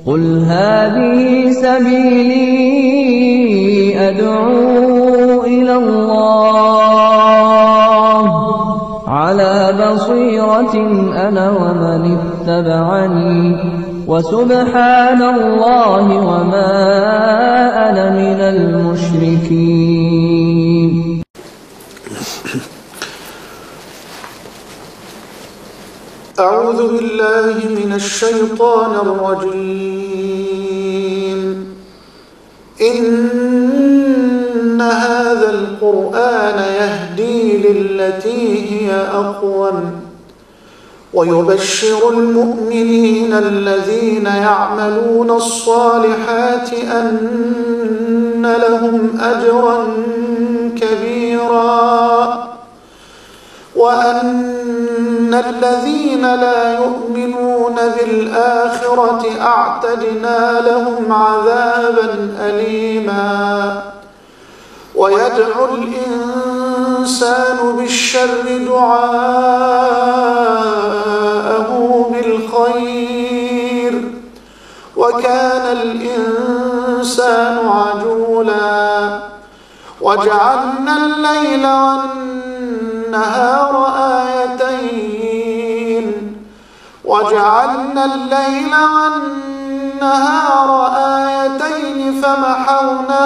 قل هذه سبيلي أدعو إلى الله على بصيرة أنا ومن اتبعني وسبحان الله وما أنا من المشركين. أعوذ بالله من الشيطان الرجيم. إن هذا القرآن يهدي للتي هي أقوم ويبشر المؤمنين الذين يعملون الصالحات أن لهم أجرا كبيرا وأن الذين لا يؤمنون بالآخرة أعتدنا لهم عذابا أليما. ويدعو الإنسان بالشر دعاءه بالخير وكان الإنسان عجولا. وجعلنا الليل والنهار آيتين فمحونا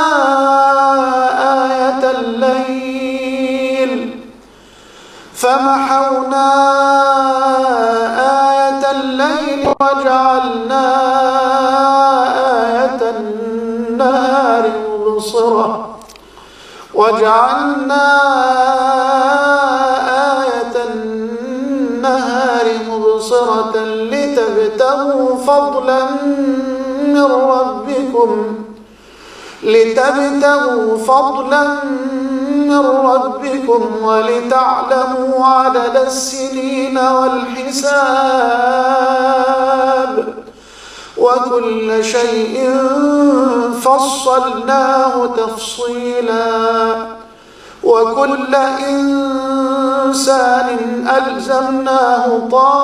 آية الليل وجعلنا آية النهار مبصرة لتبتغوا فضلا من ربكم ولتعلموا عدد السنين والحساب وكل شيء فصلناه تفصيلا. وكل إنسان ألزمناه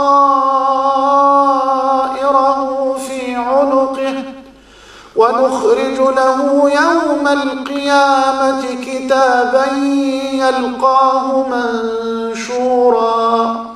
طائره في عنقه ونخرج له يوم القيامة كتابا يلقاه منشورا.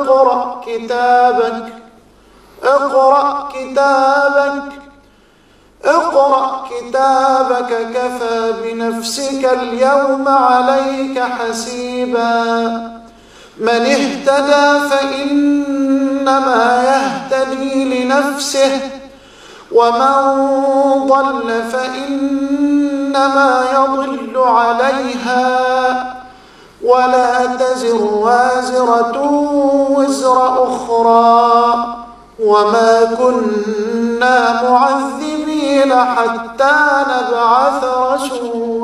اقرأ كتابك كفى بنفسك اليوم عليك حسيبا. من اهتدى فإنما يهتدي لنفسه ومن ضل فإنما يضل عليها ولا تزر وازرة وزر أخرى وما كنا معذبين حتى نبعث رسولا.